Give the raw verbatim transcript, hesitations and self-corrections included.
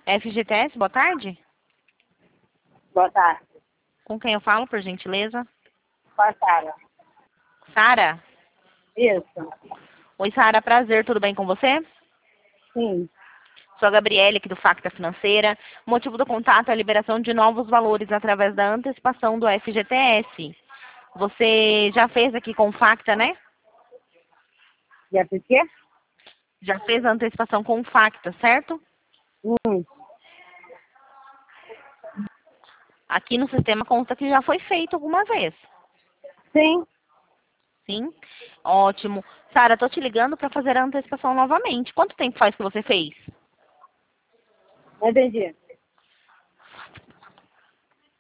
F G T S, boa tarde. Boa tarde. Com quem eu falo, por gentileza? Com a Sara. Sara? Isso. Oi, Sara, prazer, tudo bem com você? Sim. Sou a Gabriele, aqui do Facta Financeira. O motivo do contato é a liberação de novos valores através da antecipação do F G T S. Você já fez aqui com o Facta, né? Já por quê? Já fez a antecipação com o Facta, certo? Hum. Aqui no sistema consta que já foi feito alguma vez. Sim. Sim? Ótimo. Sara, tô te ligando para fazer a antecipação novamente. Quanto tempo faz que você fez? Não entendi.